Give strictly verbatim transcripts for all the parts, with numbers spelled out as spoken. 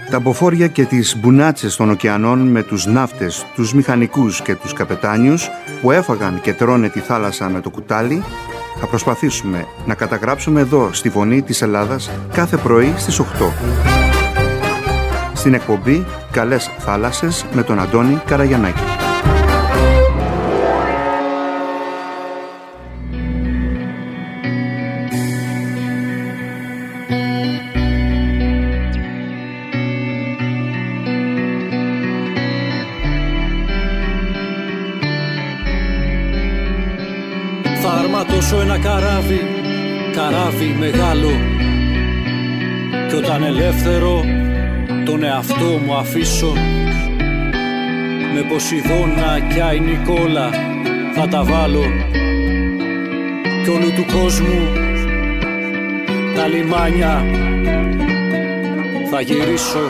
Τα μποφόρια και τις μπουνάτσες των ωκεανών με τους ναύτες, τους μηχανικούς και τους καπετάνιους που έφαγαν και τρώνε τη θάλασσα με το κουτάλι, θα προσπαθήσουμε να καταγράψουμε εδώ στη Φωνή της Ελλάδας κάθε πρωί στις οκτώ. Στην εκπομπή «Καλές θάλασσες» με τον Αντώνη Καραγιαννάκη. Θα αρματώσω ένα καράβι, καράβι μεγάλο, κι όταν ελεύθερο τον εαυτό μου αφήσω, με Ποσειδώνα κι Άι Νικόλα θα τα βάλω, κι όλου του κόσμου τα λιμάνια θα γυρίσω.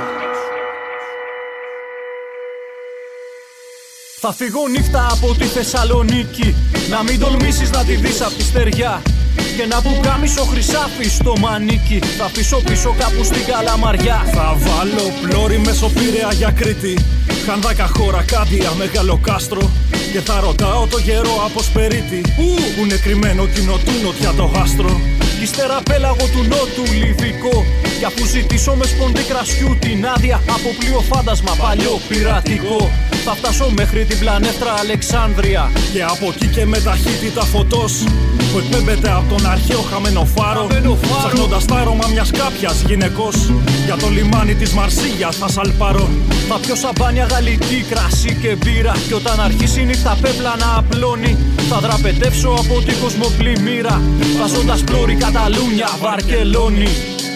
Θα φύγω νύχτα από τη Θεσσαλονίκη, να μην τολμήσεις να τη δεις απ' τη στεριά, και να πουκάμισο χρυσάφι στο μανίκι θα αφήσω πίσω κάπου στην Καλαμαριά. Θα βάλω πλώρη Μεσοπήραια για Κρήτη, Χανδάκα, χώρα, Κάντια, Μεγάλο Κάστρο, και θα ρωτάω το γερό από Σπερίτη, που είναι κρυμμένο κοινό του νότια το άστρο. Ύστερα πέλαγο του νότου Λιβικό, κι αφού ζητήσω με σπονδί κρασιού την άδεια από πλοίο φάντασμα παλιό πειρατικό, θα φτάσω μέχρι την πλανέφτρα Αλεξάνδρεια, και από εκεί και με ταχύτητα φωτός που εκπέμπεται από τον αρχαίο χαμένο φάρο, ψάχνοντας τα άρωμα μιας κάποιας γυναικός, για το λιμάνι της Μαρσίγιας θα σαλπαρώ. Θα πιω σαμπάνια, γαλλική, κρασί και μπύρα, και όταν αρχίσει η νύχτα πέπλα να απλώνει, θα δραπετεύσω από την κοσμοπλημμύρα, βάζοντας πλώρη Καταλούνια, Βαρκελόνη.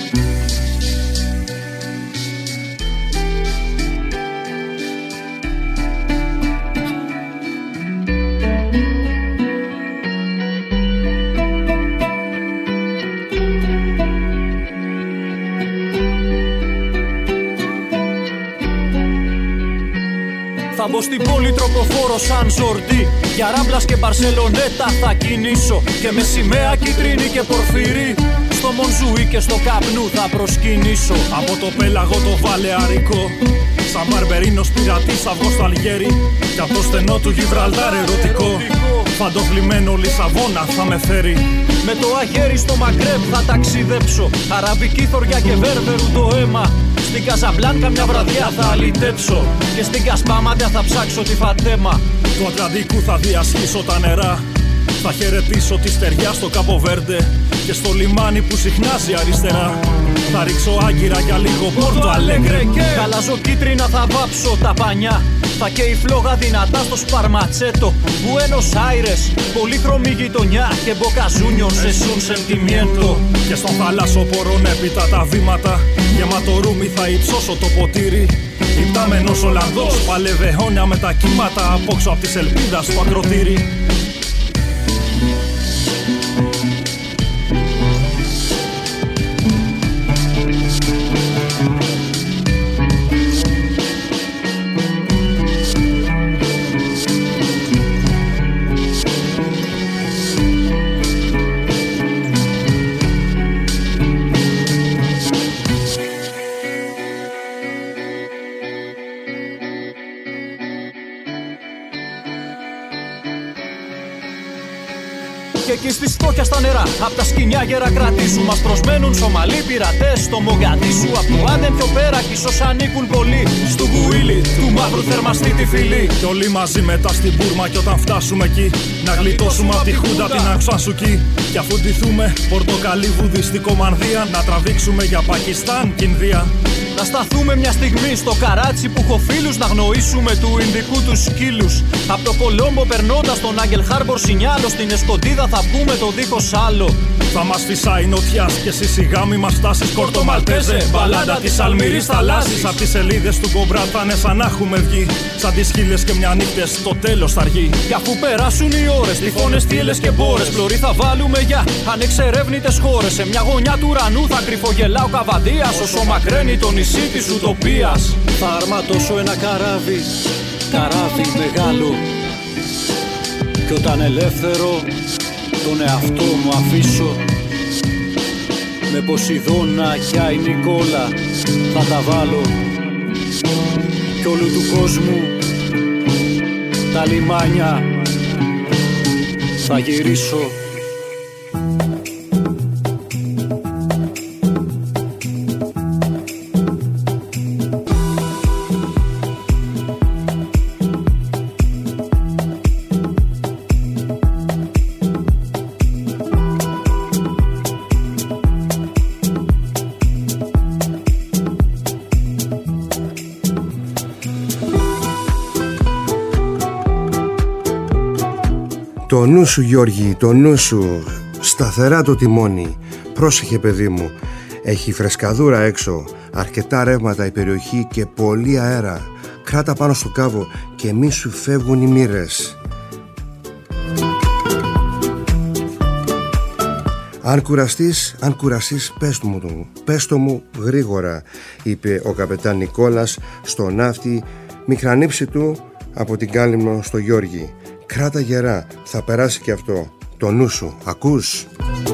Θα μπω στην πόλη τροκοφόρο σαν Ζορντί, για Ράμπλας και Μπαρσελονέτα θα κινήσω, και με σημαία κίτρινη και πορφυρί στο Μονζούι και στο καπνού θα προσκυνήσω. Από το πέλαγο το βαλεαρικό, σαν Μπαρμπερίνος πειρατής θα βγω στο Αλγέρι, κι από το στενό του Γιβραλτάρ ερωτικό, φαντοφλιμμένο Λισαβόνα θα με φέρει. Με το αγέρι στο Μαγκρέμπ θα ταξιδέψω, αραβική θωριά και βέρβερου το αίμα. Στην Καζαμπλάνκα μια βραδιά θα αλυτέψω, και στην Κασπάματια θα ψάξω τη Φατέμα. Του Ατλαντικού θα διασχίσω τα νερά, θα χαιρετήσω τη στεριά στο Κάπο Βέρντε, και στο λιμάνι που συχνάζει αριστερά θα ρίξω άγκυρα για λίγο Πόρτο Αλέγκρε. Χαλάζω κίτρινα θα βάψω τα πανιά, θα καίει φλόγα δυνατά στο Σπαρματσέτο, Μπουένος Άιρες, πολύχρωμη γειτονιά, και Μποκαζούνιο σε σουν σεντιμιέντο. Και στον θαλάσσοπορον έπειτα τα βήματα, γεμάτο ρούμι θα υψώσω το ποτήρι, υπτάμενος Ολλανδός παλεύε αιώνια με τα κύματα, απόξω απ' της ελπίδας στο ακροτήρι. Και εκεί στη στόχια στα νερά, απ' τα σκοινιά γέρα κρατήσου, μας προσμένουν Σομαλοί πειρατές στο Μογκαντήσου. Απ' το Άντεν πιο πέρα κι ίσως ανήκουν πολλοί στου Γουίλι, του μαύρου θερμαστή τη φυλή. Κι όλοι μαζί μετά στην Μπούρμα, κι όταν φτάσουμε εκεί, να γλιτώσουμε απ' τη Χούντα την Αξουανσουκή. Κι αφού ντυθούμε πορτοκαλί βουδιστικό μανδύα, να τραβήξουμε για Πακιστάν κι Ινδία. Να σταθούμε μια στιγμή στο Καράτσι που έχω φίλους, να γνωρίσουμε του Ινδικού τους σκύλους. Απ' το Κολόμπο περνώντας τον Άγγελ Χάρμπορ Σινιάλο, στην Εσκοντίδα θα βγούμε το δίχως άλλο. Θα μας φυσάει νοτιάς και εσύ σιγά μη μας φτάσεις Κόρτο Μαλτέζε, μπαλάντα της Αλμυρής θαλάσσης. Απ' τις σελίδες του Κομπρά θα είναι σαν να έχουμε βγει, σαν τις χίλιες και μια νύχτες το τέλος θα αργεί. Κι αφού περάσουν οι ώρες, τυφώνες, θύελες και μπόρες, πλωρή θα βάλουμε για ανεξερεύνητες χώρες. Σε μια γωνιά του ουρανού θα κρυφογελά ο Καβαντίας, όσο μακραίνει το νησί της ουτοπίας. Θα αρματώσω ένα καράβι, καράβι μεγάλο, κι όταν ελεύθερο τον εαυτό μου αφήσω, με Ποσειδώνα κι Άι Νικόλα θα τα βάλω κι όλου του κόσμου τα λιμάνια θα γυρίσω. Το νου σου, Γιώργη, το νου σου, σταθερά το τιμόνι. Πρόσεχε, παιδί μου, έχει φρεσκαδούρα έξω, αρκετά ρεύματα η περιοχή και πολύ αέρα. Κράτα πάνω στο κάβο και μη σου φεύγουν οι μοίρες. Αν κουραστείς, αν κουραστείς, πες το μου, πες το μου γρήγορα, είπε ο καπετάν Νικόλας στο ναύτη, μηχανήψη του από την Κάλυμνο στο Γιώργη. Κράτα γερά, θα περάσει και αυτό. Το νου σου, ακούς?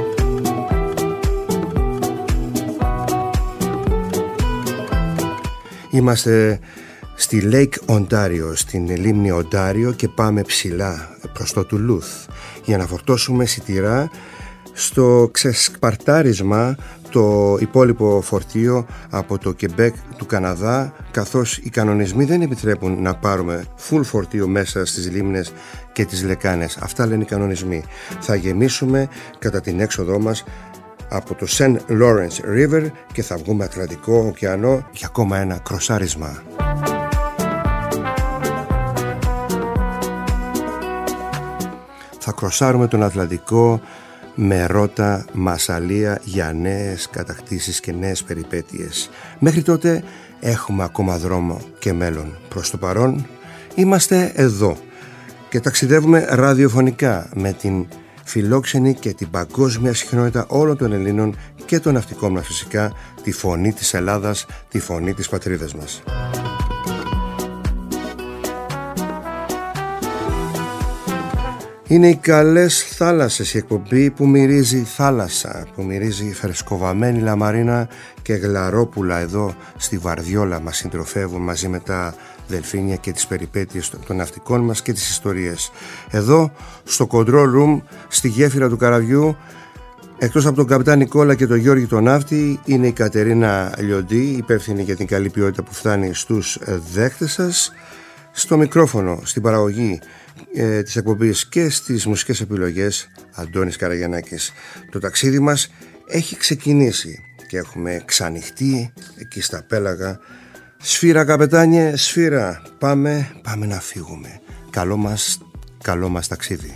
Είμαστε στη Lake Ontario, στην λίμνη Οντάριο, και πάμε ψηλά προς το Τουλούθ για να φορτώσουμε σιτηρά στο ξεσπαρτάρισμα το υπόλοιπο φορτίο από το Κεμπέκ του Καναδά, καθώς οι κανονισμοί δεν επιτρέπουν να πάρουμε full φορτίο μέσα στις λίμνες και τις λεκάνες. Αυτά λένε οι κανονισμοί. Θα γεμίσουμε κατά την έξοδό μας από το Saint Lawrence River και θα βγούμε Ατλαντικό ωκεανό για ακόμα ένα κροσάρισμα. Θα κροσάρουμε τον Ατλαντικό με Ρώτα, Μασσαλία για νέες κατακτήσεις και νέες περιπέτειες. Μέχρι τότε έχουμε ακόμα δρόμο και μέλλον. Προς το παρόν είμαστε εδώ και ταξιδεύουμε ραδιοφωνικά με την φιλόξενη και την παγκόσμια συχνότητα όλων των Ελλήνων και των ναυτικών μας, φυσικά, τη φωνή της Ελλάδας, τη φωνή της πατρίδας μας. Είναι οι καλές θάλασσες, η εκπομπή που μυρίζει θάλασσα, που μυρίζει φρεσκοβαμένη λαμαρίνα και γλαρόπουλα. Εδώ στη Βαρδιόλα μας συντροφεύουν μαζί με τα δελφίνια και τις περιπέτειες των ναυτικών μας και τις ιστορίες. Εδώ στο control room, στη γέφυρα του καραβιού, εκτός από τον καπετάν Νικόλα και τον Γιώργη τον ναύτη, είναι η Κατερίνα Λιοντή, υπεύθυνη για την καλή ποιότητα που φτάνει στους δέχτες σας. Στο μικρόφωνο, στην παραγωγή ε, της εκπομπής και στις μουσικές επιλογές, Αντώνης Καραγιαννάκης. Το ταξίδι μας έχει ξεκινήσει και έχουμε ξανοιχτεί εκεί στα πέλαγα. Σφύρα, καπετάνιε, σφύρα, πάμε, πάμε να φύγουμε. Καλό μας, καλό μας ταξίδι.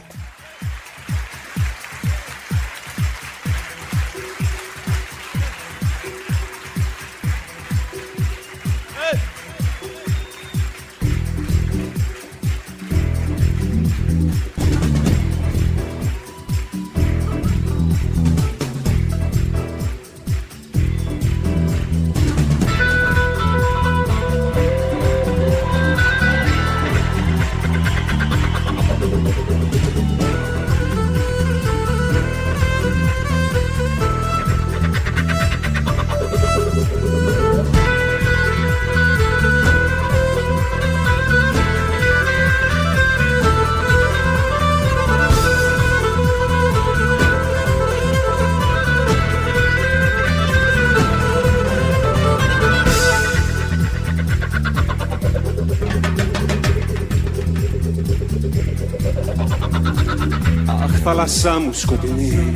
Θάλασσά μου σκοτεινή,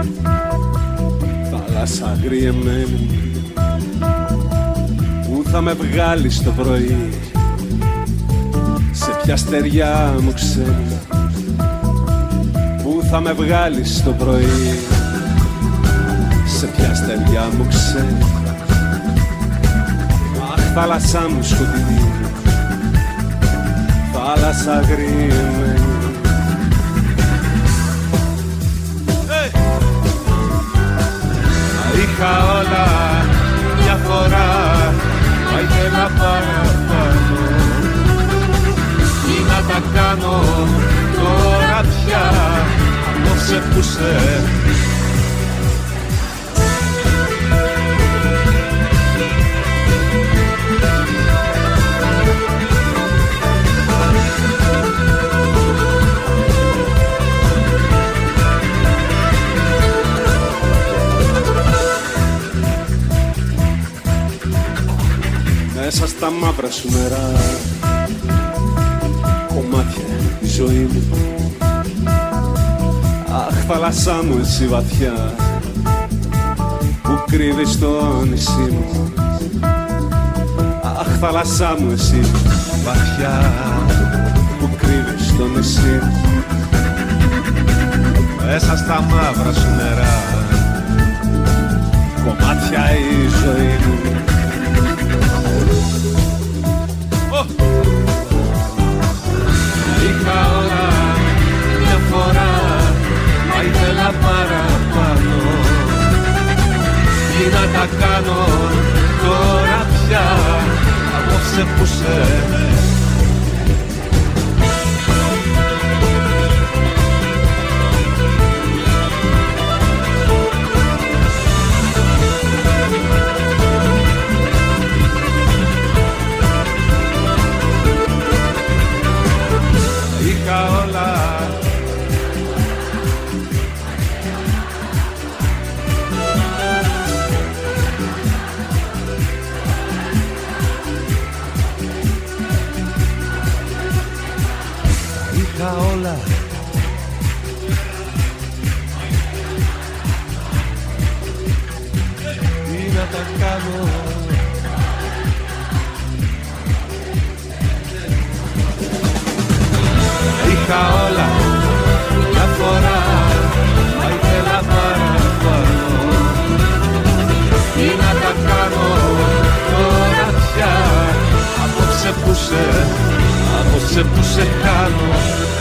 θάλασσα αγριεμένη, πού θα με βγάλεις το πρωί, σε ποια στεριά μου ξένη, πού θα με βγάλεις το πρωί, σε ποια στεριά μου ξένη. Αχ, θάλασσά μου σκοτεινή, θάλασσα αγριεμένη, είχα όλα μια φορά, μα ήθελα παραπάνω. Τι να τα κάνω τώρα πια, απόψε που σε μέσα στα μαύρα σου νερά. Κομμάτια η ζωή μου. Αχ, θάλασσά μου εσύ βαθιά, που κρύβεις το νησί μου. Αχ, θάλασσά μου εσύ βαθιά, που κρύβεις το νησί μου. Μέσα στα μαύρα σου νερά, κομμάτια η ζωή μου. Oh! Είχα όλα μια φορά, μα ήθελα παραπάνω. Τι να τα κάνω τώρα πια, απόψε που σε είχα όλα. Είχα όλα. Τι να τα κάνω. Είχα όλα μια φορά, μα ήθελα παραπάνω. Τι να τα κάνω τώρα πια, απόψε που σε, απόψε που σε κάνω.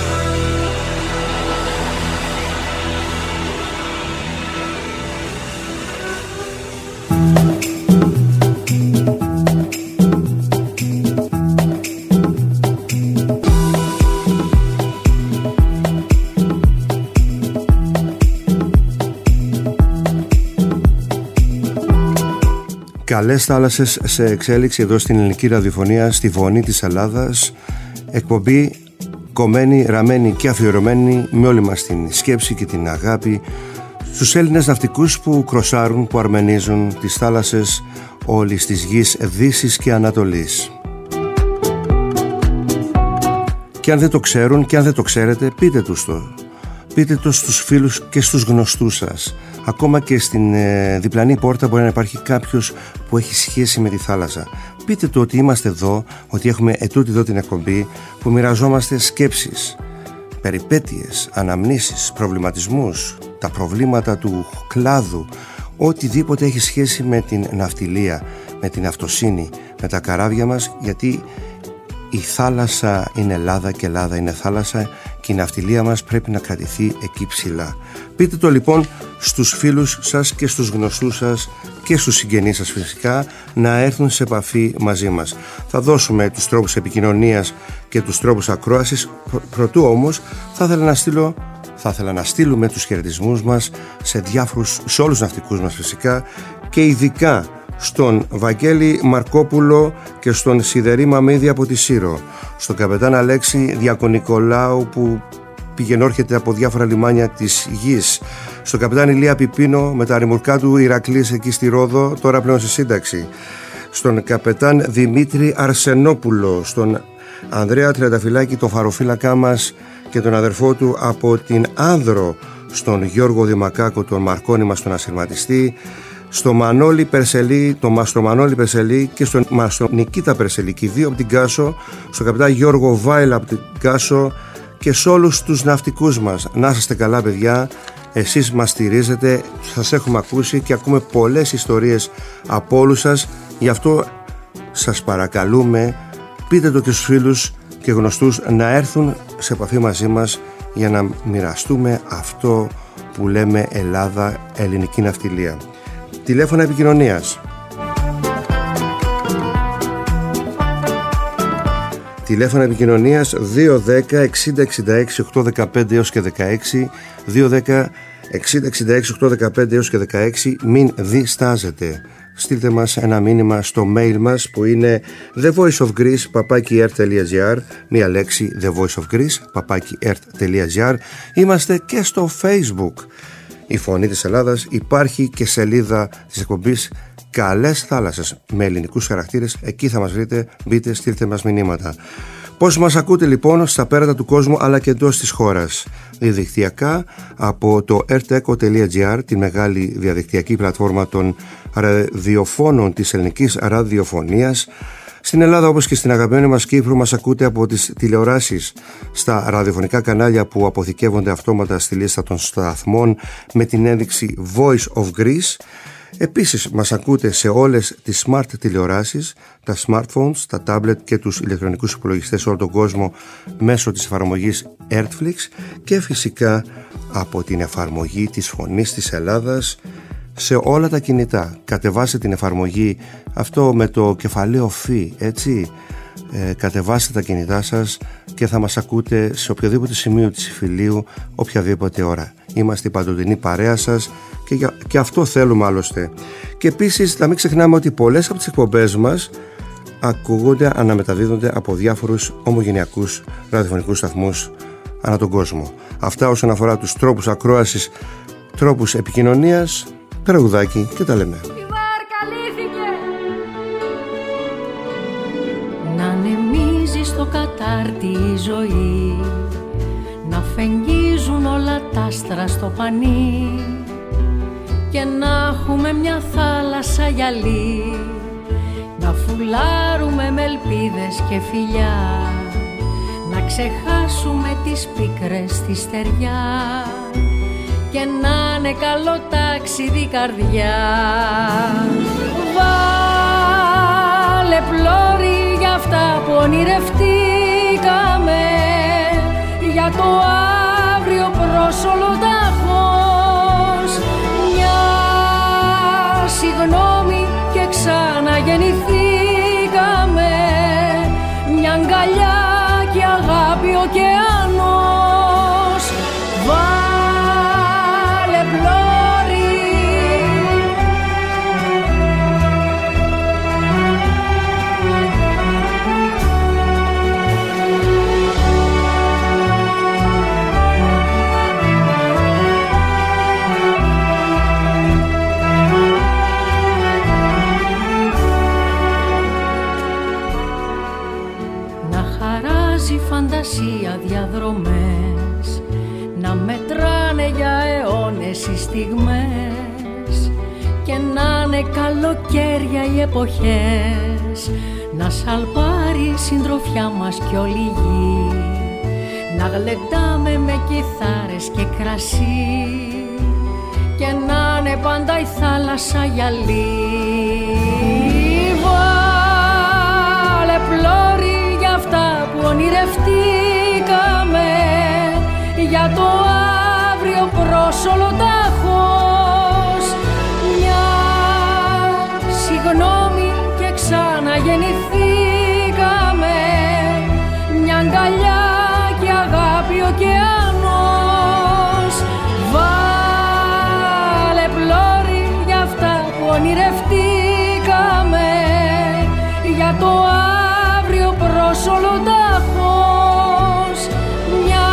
Καλές θάλασσες σε εξέλιξη εδώ στην ελληνική ραδιοφωνία, στη φωνή της Ελλάδας. Εκπομπή κομμένη, ραμμένη και αφιερωμένη με όλη μας την σκέψη και την αγάπη στους Έλληνες ναυτικούς που κροσάρουν, που αρμενίζουν τις θάλασσες όλης της γης Δύσης και Ανατολής. Και αν δεν το ξέρουν και αν δεν το ξέρετε, πείτε τους το. Πείτε το στους φίλους και στους γνωστούς σας. Ακόμα και στην ε, διπλανή πόρτα μπορεί να υπάρχει κάποιος που έχει σχέση με τη θάλασσα. Πείτε το ότι είμαστε εδώ, ότι έχουμε ετούτη εδώ την εκπομπή, που μοιραζόμαστε σκέψεις, περιπέτειες, αναμνήσεις, προβληματισμούς, τα προβλήματα του κλάδου, οτιδήποτε έχει σχέση με την ναυτιλία, με την αυτοσύνη, με τα καράβια μας, γιατί η θάλασσα είναι Ελλάδα και Ελλάδα είναι θάλασσα και η ναυτιλία μας πρέπει να κρατηθεί εκεί ψηλά. Πείτε το λοιπόν στους φίλους σας και στους γνωστούς σας και στους συγγενείς σας φυσικά να έρθουν σε επαφή μαζί μας. Θα δώσουμε τους τρόπους επικοινωνίας και τους τρόπους ακρόασης. Προτού όμως θα ήθελα να στείλω Θα ήθελα να στείλουμε τους χαιρετισμούς μας σε διάφορους, σε όλους τους ναυτικούς μας φυσικά, και ειδικά στον Βαγγέλη Μαρκόπουλο και στον Σιδερή Μαμίδη από τη Σύρο, στον καπετάν Αλέξη Διακονικολάου που πηγαινόρχεται από διάφορα λιμάνια της γης, στον καπετάν Ηλία Πιπίνο με τα ρημουρκά του Ηρακλής εκεί στη Ρόδο, τώρα πλέον σε σύνταξη, στον καπετάν Δημήτρη Αρσενόπουλο, στον Ανδρέα Τριανταφυλάκη, τον φαροφύλακά μας και τον αδερφό του από την Άνδρο, στον Γιώργο Δημακάκο, τον Μαρκόνη μας, τον ασυρματιστή, στο Μανώλη Περσελή, τον Μάστρο Μανώλη Περσελή και στον Μάστρο Νικήτα Περσελή, και δύο από την Κάσο, στον καπετάν Γιώργο Βάιλα από την Κάσο, και σε όλους τους ναυτικούς μας. Να είστε καλά παιδιά, εσείς μας στηρίζετε, σας έχουμε ακούσει και ακούμε πολλές ιστορίες από όλους σας, γι' αυτό σας παρακαλούμε, πείτε το και στους φίλους και γνωστούς να έρθουν σε επαφή μαζί μας για να μοιραστούμε αυτό που λέμε Ελλάδα, ελληνική ναυτιλία. Τηλέφωνα επικοινωνίας Τηλέφωνα επικοινωνίας δύο δέκα εξήντα εξήντα έξι οκτώ δεκαπέντε έως και δεκαέξι, δύο δέκα εξήντα εξήντα έξι οκτώ δεκαπέντε έως και δεκαέξι. Μην διστάζετε, στείλτε μας ένα μήνυμα στο mail μας που είναι thevoiceofgreece παπάκι ερτ τελεία τζι άρ, μία λέξη, thevoiceofgreece παπάκι ερτ τελεία τζι άρ. Είμαστε και στο Facebook η Φωνή της Ελλάδας. Υπάρχει και σελίδα της εκπομπής Καλές Θάλασσες με ελληνικούς χαρακτήρες. Εκεί θα μας βρείτε, μπείτε, στείλτε μας μηνύματα. Πώς μας ακούτε λοιπόν στα πέρατα του κόσμου αλλά και εντός της χώρας? Διαδικτυακά από το erteco τελεία gr, τη μεγάλη διαδικτυακή πλατφόρμα των ραδιοφώνων της ελληνικής ραδιοφωνίας. Στην Ελλάδα, όπως και στην αγαπημένη μας Κύπρο, μας ακούτε από τις τηλεοράσεις στα ραδιοφωνικά κανάλια που αποθηκεύονται αυτόματα στη λίστα των σταθμών με την ένδειξη Voice of Greece. Επίσης μας ακούτε σε όλες τις smart τηλεοράσεις, τα smartphones, τα tablet και τους ηλεκτρονικούς υπολογιστές σε όλο τον κόσμο μέσω της εφαρμογής Airtflix και φυσικά από την εφαρμογή της Φωνής της Ελλάδας σε όλα τα κινητά. Κατεβάστε την εφαρμογή, αυτό με το κεφαλαίο φι, έτσι, ε, κατεβάστε τα κινητά σας και θα μας ακούτε σε οποιοδήποτε σημείο της Ιφιλίου, οποιαδήποτε ώρα. Είμαστε η παντοτινή παρέα σας και, για, και αυτό θέλουμε άλλωστε. Και επίσης να μην ξεχνάμε ότι πολλές από τις εκπομπές μας ακούγονται, αναμεταδίδονται από διάφορους ομογενειακούς ραδιοφωνικούς σταθμούς ανά τον κόσμο. Αυτά όσον αφορά τους τρόπους ακρόασης, τρόπους επικοινωνίας, τραγουδάκι και τα λέμε. Να ανεμίζει στο κατάρτι η ζωή, να φεγγίζουν όλα τα άστρα στο πανί και να έχουμε μια θάλασσα γυαλί, να φουλάρουμε με ελπίδες και φιλιά, να ξεχάσουμε τις πίκρες στη στεριά και να είναι καλό ταξίδι καρδιά. Βάλε πλώρη για αυτά που ονειρευτήκαμε, για το αύριο προς όλο τάχος. Μια συγγνώμη και ξαναγεννηθήκαμε, μια αγκαλιά και αγάπη ωκεανός. Βάλε πλώρη. Φαντασία διαδρομές, να μετράνε για αιώνες οι στιγμές και να είναι καλοκαίρια οι εποχές, να σαλπάρει η συντροφιά μας κι όλη η γη, να γλεντάμε με κιθάρες και κρασί και να είναι πάντα η θάλασσα γυαλί. Βάλε πλώρη για αυτά που ονειρευτήκαμε, για το αύριο προς όλο τάχος. Μια συγγνώμη και ξαναγεννηθήκαμε, μια αγκαλιά και αγάπη ωκεανός. Βάλε πλώρη για αυτά που ονειρευτήκαμε, για το αύριο προς όλο τάχος. Μια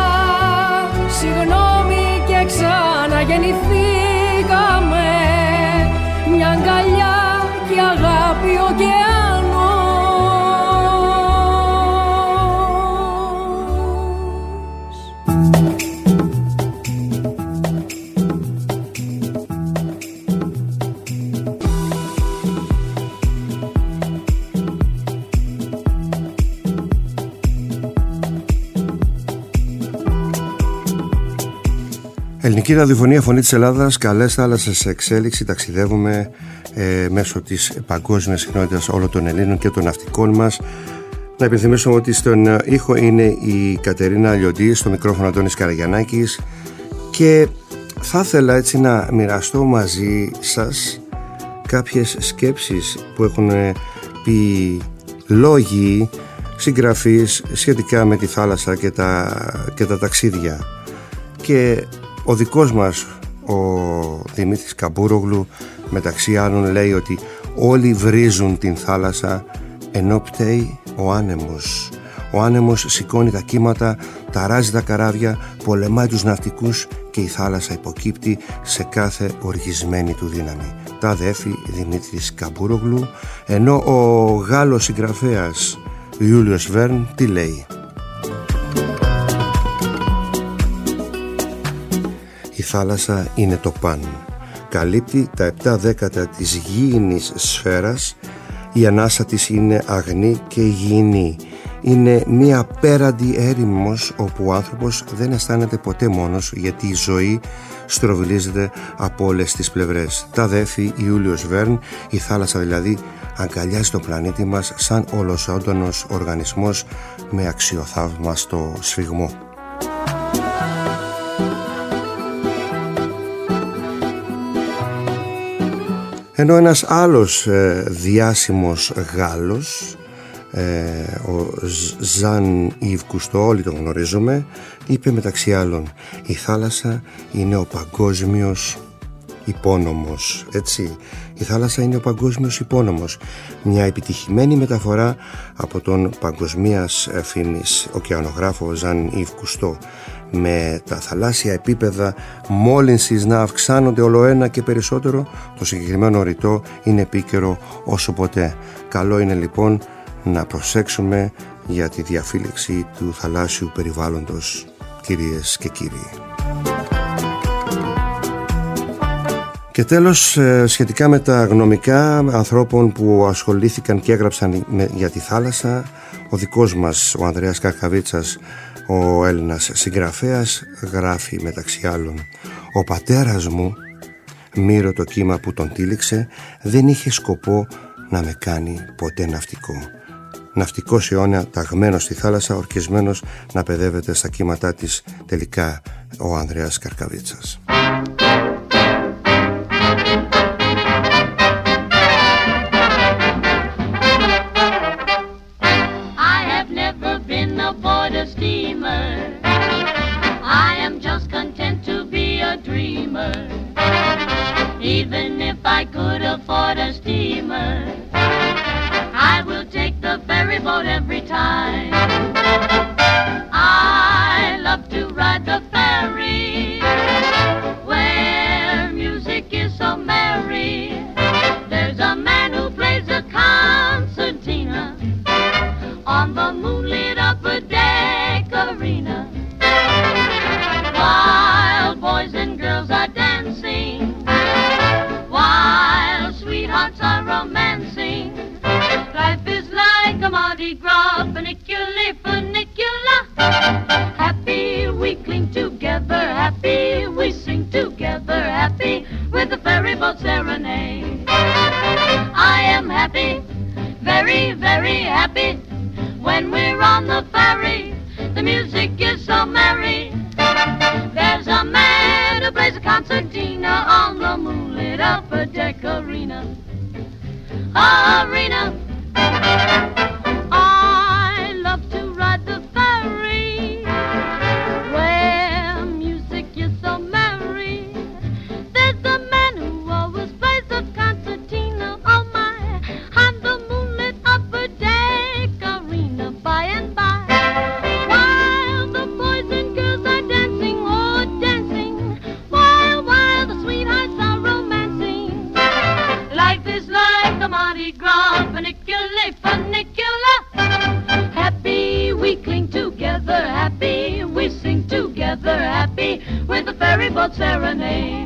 συγγνώμη και ξαναγεννηθήκαμε, μια αγκαλιά και αγάπη ωκεανός. Ελληνική ραδιοφωνία, Φωνή της Ελλάδας, καλές θάλασσες σε εξέλιξη. Ταξιδεύουμε ε, μέσω της παγκόσμιας συχνότητας όλων των Ελλήνων και των ναυτικών μας. Να υπενθυμίσουμε ότι στον ήχο είναι η Κατερίνα Λιοντή, στο μικρόφωνο Αντώνης Καραγιαννάκης, και θα ήθελα έτσι να μοιραστώ μαζί σας κάποιες σκέψεις που έχουν πει λόγοι, συγγραφείς σχετικά με τη θάλασσα και τα, και τα ταξίδια. Και ο δικός μας ο Δημήτρης Καμπούρογλου μεταξύ άλλων λέει ότι όλοι βρίζουν την θάλασσα ενώ πταίει ο άνεμος. Ο άνεμος σηκώνει τα κύματα, ταράζει τα καράβια, πολεμάει τους ναυτικούς και η θάλασσα υποκύπτει σε κάθε οργισμένη του δύναμη. Τα αδέφη Δημήτρης Καμπούρογλου, ενώ ο Γάλλος συγγραφέας Ιούλιος Βέρν τι λέει? Η θάλασσα είναι το παν. Καλύπτει τα επτά δέκατα της γήινης σφαίρας. Η ανάσα της είναι αγνή και υγιεινή. Είναι μία απέραντη έρημος όπου ο άνθρωπος δεν αισθάνεται ποτέ μόνος, γιατί η ζωή στροβιλίζεται από όλες τις πλευρές. Τα αδέφη Ιούλιος Βέρν, η θάλασσα δηλαδή, αγκαλιάζει τον πλανήτη μας σαν ολοσόντονος οργανισμός με αξιοθαύμαστο σφυγμό. Ενώ ένας άλλος ε, διάσημος Γάλλος, ε, ο Ζαν Ιβ Κουστό, όλοι τον γνωρίζουμε, είπε μεταξύ άλλων: η θάλασσα είναι ο παγκόσμιος υπόνομος. Έτσι, η θάλασσα είναι ο παγκόσμιος υπόνομος. Μια επιτυχημένη μεταφορά από τον παγκοσμίας φήμης ωκεανογράφο Ζαν Ιβ Κουστό. Με τα θαλάσσια επίπεδα μόλυνσης να αυξάνονται ολοένα και περισσότερο, το συγκεκριμένο ρητό είναι επίκαιρο όσο ποτέ. Καλό είναι λοιπόν να προσέξουμε για τη διαφύλαξη του θαλάσσιου περιβάλλοντος, κυρίες και κύριοι. Και τέλος, σχετικά με τα γνωμικά ανθρώπων που ασχολήθηκαν και έγραψαν για τη θάλασσα, ο δικός μας, ο Ανδρέας Καρκαβίτσας, ο Έλληνας συγγραφέας, γράφει μεταξύ άλλων: ο πατέρας μου, μύρο το κύμα που τον τύλιξε, δεν είχε σκοπό να με κάνει ποτέ ναυτικό. Ναυτικός αιώνα, ταγμένος στη θάλασσα, ορκισμένος να παιδεύεται στα κύματά της, τελικά ο Ανδρέας Καρκαβίτσας. Even if I could afford a steamer, I will take the ferry boat every time. I love to ride the ferry, where music is so merry. There's a man who plays a concertina on the moonlit upper deck arena, while boys and girls are dancing, while sweethearts are romancing. Life is like a Mardi Gras, funiculi, funicula. Happy we cling together, happy we sing together, happy with the ferry boat serenade. I am happy, very, very happy, when we're on the ferry, the music is so merry. There's a man who plays a concertina on the moonlit upper deck arena. Arena. I love to ride the ferry, where music is so merry. There's a man who always plays a concertina, oh my, on the moonlit upper deck arena. By and by, while the boys and girls are dancing, oh dancing, while while the sweethearts are romancing. Life is like a Mardi Gras, funiculi, funicula. Happy we cling together, happy we sing together, happy with the ferry boat serenade.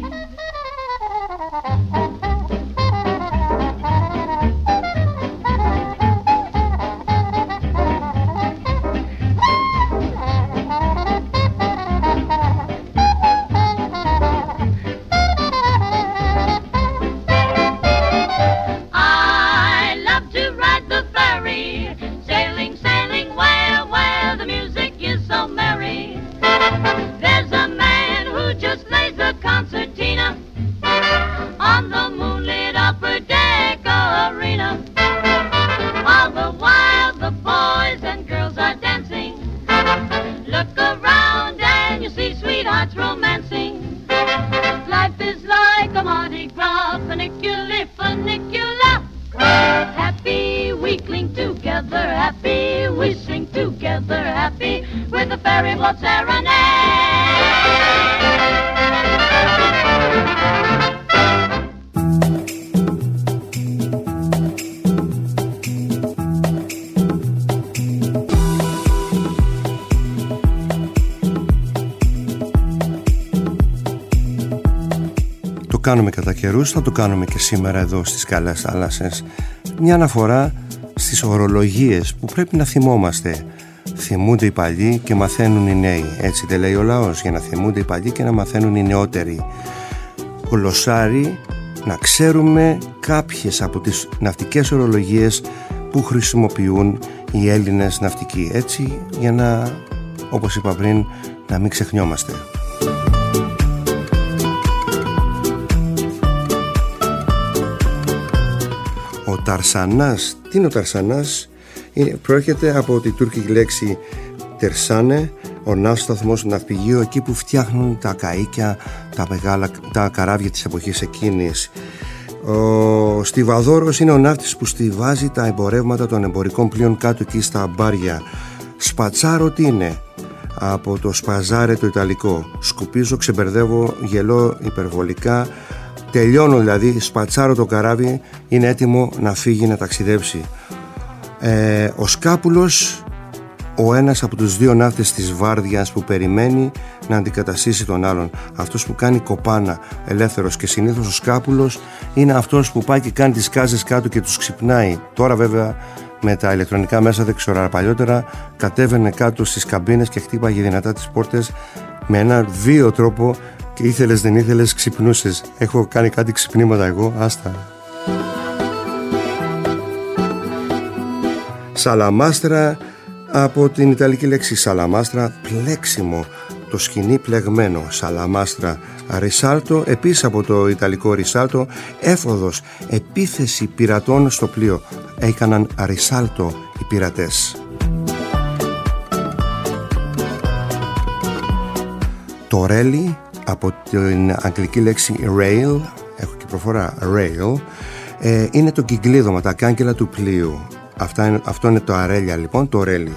Happy we sing together, happy with the ferry boat serenade. κάνουμε κατά καιρούς, θα το κάνουμε και σήμερα εδώ στις Καλές Θάλασσες. Μια αναφορά στις ορολογίες που πρέπει να θυμόμαστε. Θυμούνται οι παλιοί και μαθαίνουν οι νέοι. Έτσι δεν λέει ο λαός, για να θυμούνται οι παλιοί και να μαθαίνουν οι νεότεροι. Γλωσσάρι, να ξέρουμε κάποιες από τις ναυτικές ορολογίες που χρησιμοποιούν οι Έλληνες ναυτικοί. Έτσι για να, όπως είπα πριν, να μην ξεχνιόμαστε. Ο Ταρσανάς, τι είναι ο Ταρσανάς? Είναι, προέρχεται από τη τουρκική λέξη τερσάνε, ο ναύσταθμος, ναυπηγείο, εκεί που φτιάχνουν τα καΐκια, τα μεγάλα, τα καράβια της εποχής εκείνης. Ο στιβαδόρος είναι ο ναύτης που στιβάζει τα εμπορεύματα των εμπορικών πλοίων κάτω εκεί στα αμπάρια. Σπατσάρο τι είναι? Από το σπαζάρε το ιταλικό. Σκουπίζω, ξεμπερδεύω, γελώ υπερβολικά. Τελειώνω δηλαδή, σπατσάρω το καράβι, είναι έτοιμο να φύγει να ταξιδέψει. Ε, ο σκάπουλος, ο ένας από τους δύο ναύτες της βάρδιας που περιμένει να αντικαταστήσει τον άλλον. Αυτός που κάνει κοπάνα ελεύθερος, και συνήθως ο σκάπουλος είναι αυτός που πάει και κάνει τις κάζες κάτω και τους ξυπνάει. Τώρα βέβαια με τα ηλεκτρονικά μέσα δεν ξέρω, αλλά παλιότερα κατέβαινε κάτω στις καμπίνες και χτύπαγε δυνατά τις πόρτες με ένα βίαιο τρόπο και ήθελες δεν ήθελες ξυπνούσες. Έχω κάνει κάτι ξυπνήματα εγώ, άστα. Σαλαμάστρα, από την ιταλική λέξη σαλαμάστρα, πλέξιμο, το σκοινί πλεγμένο. Σαλαμάστρα. Ρισάλτο, επίσης από το ιταλικό ρισάλτο, έφοδος, επίθεση πειρατών στο πλοίο. Έκαναν ρισάλτο οι πειρατές. Το ρέλι, από την αγγλική λέξη rail, έχω και προφορά rail, ε, είναι το κυκλίδωμα, τα κάγκελα του πλοίου. Αυτά είναι, αυτό είναι το αρέλια λοιπόν, το ρέλι.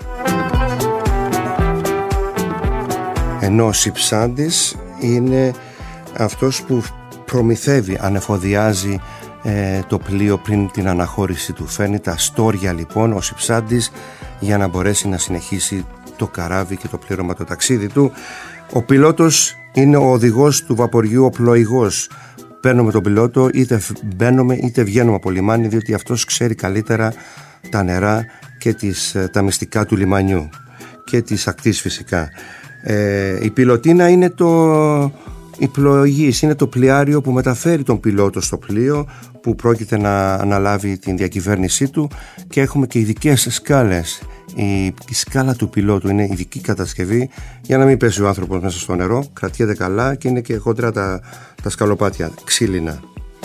Ενώ ο συψάντης είναι αυτός που προμηθεύει, ανεφοδιάζει ε, το πλοίο πριν την αναχώρηση του. Φέρνει τα στόρια λοιπόν ο συψάντης για να μπορέσει να συνεχίσει το καράβι και το πλήρωμα το ταξίδι του. Ο πιλότος είναι ο οδηγός του βαποριού, ο πλοηγός. Παίρνουμε τον πιλότο, είτε μπαίνουμε είτε βγαίνουμε από λιμάνι, διότι αυτός ξέρει καλύτερα τα νερά και τις, τα μυστικά του λιμανιού και της ακτής φυσικά. Ε, η πιλωτίνα είναι το, η πλοηγής, είναι το πλοιάριο που μεταφέρει τον πιλότο στο πλοίο, που πρόκειται να αναλάβει την διακυβέρνησή του, και έχουμε και ειδικές σκάλες. Η, η σκάλα του πιλότου είναι ειδική κατασκευή για να μην πέσει ο άνθρωπος μέσα στο νερό, κρατιέται καλά και είναι και χοντρά τα, τα σκαλοπάτια, ξύλινα.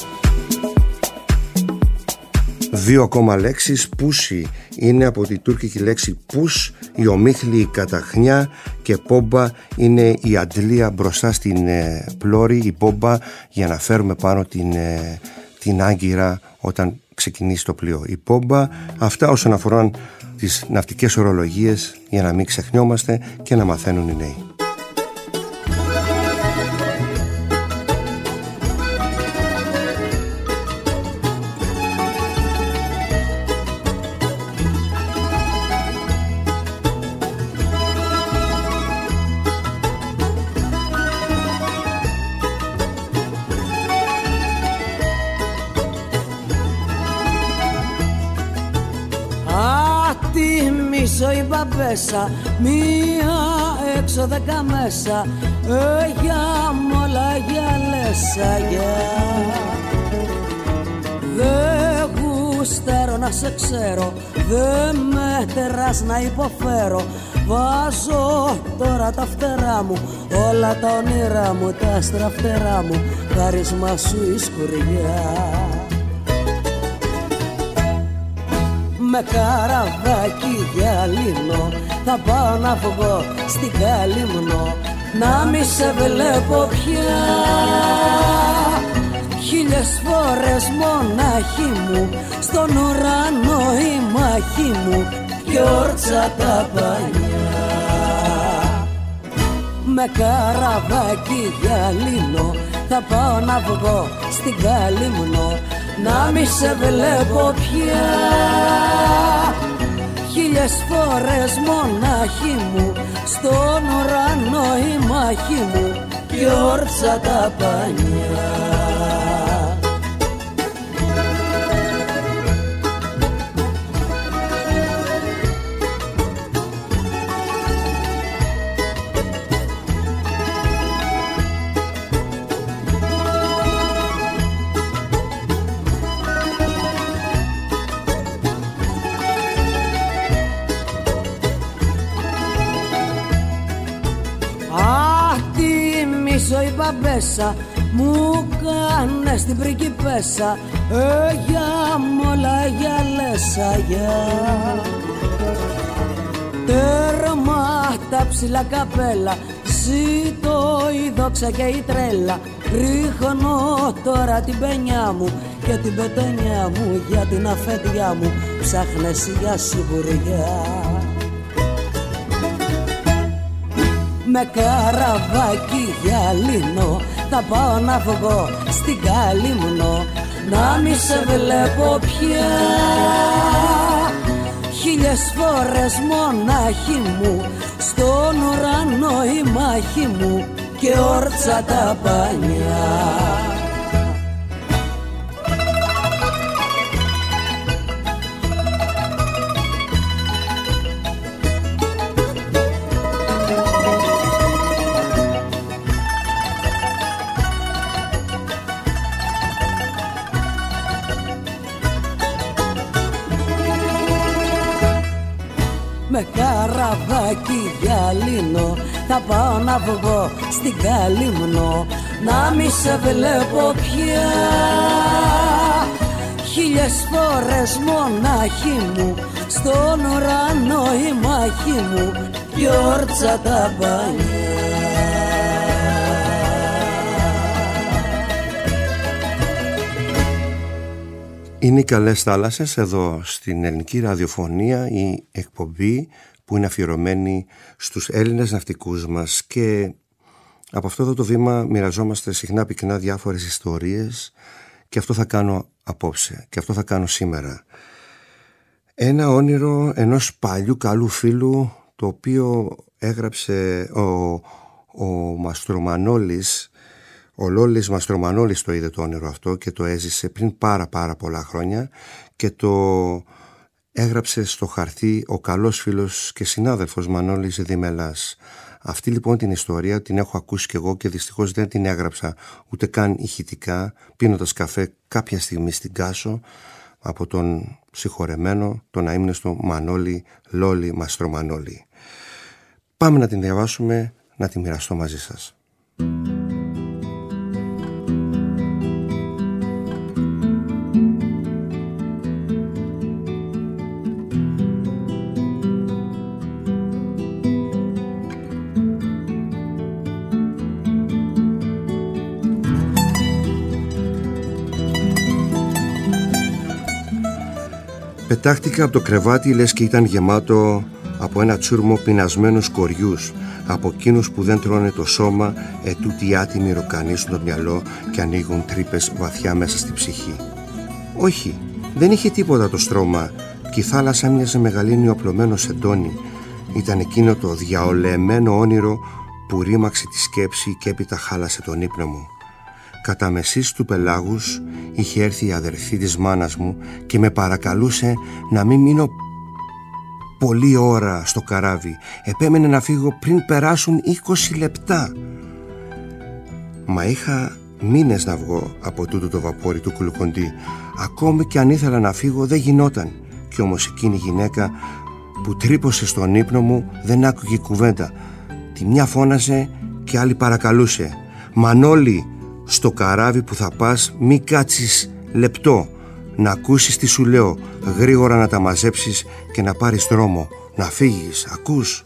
Δύο ακόμα λέξεις. Πούσι είναι από τη τουρκική λέξη πούς, η ομίχλη, η καταχνιά, και πόμπα είναι η αντλία μπροστά στην ε, πλώρη, η πόμπα για να φέρουμε πάνω την, ε, την άγκυρα όταν ξεκινήσει το πλοίο. Η πόμπα. Αυτά όσον αφορά τις ναυτικές ορολογίες, για να μην ξεχνιόμαστε και να μαθαίνουν οι νέοι. Η μπαμπέσα, μία έξω δέκα μέσα, ε, για μόλα για λέσα, yeah. Δε γουστάρω να σε ξέρω, δε με τεράς να υποφέρω. Βάζω τώρα τα φτερά μου, όλα τα όνειρά μου, τα άστρα φτερά μου, χάρισμα σου η σκουριά. Με καραβάκι γυαλίνο θα πάω να βγω στην Καλύμνο, να μη σε βλέπω πια. Χίλιες φορές μονάχη μου, στον ουρανό η μάχη μου, κι όρτσα τα πανιά. Με καραβάκι γυαλίνο θα πάω να βγω στην Καλύμνο, να μη σε βλέπω πια. Χίλιες φορές μονάχη μου, στον ουρανό η μάχη μου, κι όρτσα τα πανιά. Η μπαμπέσα μου κάνες την πριγκιπέσα, ε, για μόλα για λέσα, για τέρμα τα ψηλά καπέλα, ζήτω η δόξα και η τρέλα. Ρίχνω τώρα την πενιά μου και την πετονιά μου, για την αφεντιά μου ψάχνες για σιγουριά. Με καραβάκι γυαλίνο θα πάω να βγω στην Καλύμνο, να μη σε βλέπω πια. Χίλιες φορές μονάχη μου, στον ουρανό η μάχη μου και όρτσα τα πανιά. Με καραβάκι γυαλίνο θα πάω να βγω στην Καλύμνο, να μη σε βλέπω πια. Χίλιες φορές μονάχη μου, στον ουρανό η μάχη μου κι όρτσα τα πανιά. Είναι οι καλές θάλασσες εδώ στην ελληνική ραδιοφωνία, η εκπομπή που είναι αφιερωμένη στους Έλληνες ναυτικούς μας, και από αυτό εδώ το βήμα μοιραζόμαστε συχνά πυκνά διάφορες ιστορίες, και αυτό θα κάνω απόψε και αυτό θα κάνω σήμερα. Ένα όνειρο ενός παλιού καλού φίλου, το οποίο έγραψε ο, ο Μαστρομανόλης. Ο Λόλης Μαστρομανόλης το είδε το όνειρο αυτό και το έζησε πριν πάρα πάρα πολλά χρόνια και το έγραψε στο χαρτί ο καλός φίλος και συνάδελφος Μανώλης Διμελάς. Αυτή λοιπόν την ιστορία την έχω ακούσει κι εγώ και δυστυχώς δεν την έγραψα ούτε καν ηχητικά, πίνοντας καφέ κάποια στιγμή στην Κάσο από τον συγχωρεμένο, τον αείμνηστο Μανώλη Λόλη Μαστρομανόλη. Πάμε να την διαβάσουμε, να την μοιραστώ μαζί σας. Πετάχτηκα από το κρεβάτι λες και ήταν γεμάτο από ένα τσούρμο πεινασμένους κοριούς, από εκείνους που δεν τρώνε το σώμα, ετούτοι άτιμοι ροκανίζουν το μυαλό και ανοίγουν τρύπες βαθιά μέσα στη ψυχή. Όχι, δεν είχε τίποτα το στρώμα και η θάλασσα μοιάζε μεγαλύνει οπλωμένο σεντόνι. Ήταν εκείνο το διαολεμένο όνειρο που ρήμαξε τη σκέψη και έπειτα χάλασε τον ύπνο μου. Κατά μεσής του πελάγους είχε έρθει η αδερφή της μάνας μου και με παρακαλούσε να μην μείνω πολλή ώρα στο καράβι. Επέμενε να φύγω πριν περάσουν είκοσι λεπτά. Μα είχα μήνες να βγω από τούτο το βαπόρι του Κουλουκοντή. Ακόμη και αν ήθελα να φύγω δεν γινόταν. Κι όμως εκείνη η γυναίκα που τρύπωσε στον ύπνο μου δεν άκουγε κουβέντα. Τη μια φώναζε και άλλη παρακαλούσε. «Μανώλη, στο καράβι που θα πας μη κάτσεις λεπτό, να ακούσεις τι σου λέω, γρήγορα να τα μαζέψεις και να πάρεις δρόμο, να φύγεις, ακούς?»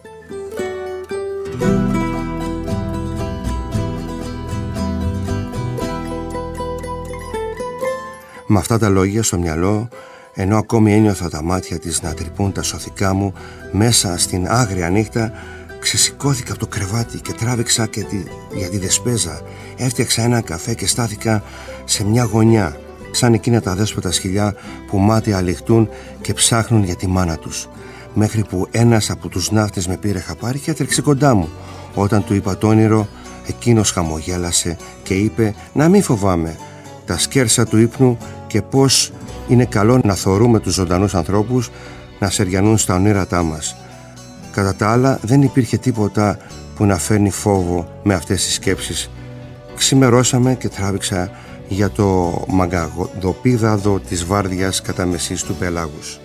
Με αυτά τα λόγια στο μυαλό, ενώ ακόμη ένιωθα τα μάτια της να τρυπούν τα σωθικά μου μέσα στην άγρια νύχτα, ξεσηκώθηκα από το κρεβάτι και τράβηξα και τη, για τη δεσπέζα. Έφτιαξα ένα καφέ και στάθηκα σε μια γωνιά, σαν εκείνα τα δέσποτα σκυλιά που μάτια αληχτούν και ψάχνουν για τη μάνα τους. Μέχρι που ένας από τους ναύτες με πήρε χαπάρι και έτρεξε κοντά μου. Όταν του είπα το όνειρο, Εκείνος χαμογέλασε και είπε να μην φοβάμαι τα σκέρσα του ύπνου και πως είναι καλό να θωρούμε τους ζωντανούς ανθρώπους να σεριανούν στα ονείρατά μας. Κατά τα άλλα δεν υπήρχε τίποτα που να φέρνει φόβο με αυτές τις σκέψεις. Ξημερώσαμε και τράβηξα για το μαγκαδοπίδαδο της βάρδιας κατά μεσής του πελάγους.